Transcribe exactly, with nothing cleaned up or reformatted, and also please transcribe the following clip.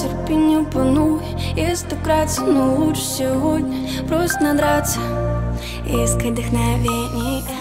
терпению пану. Если вкратце, но лучше сегодня просто надраться и искать вдохновение.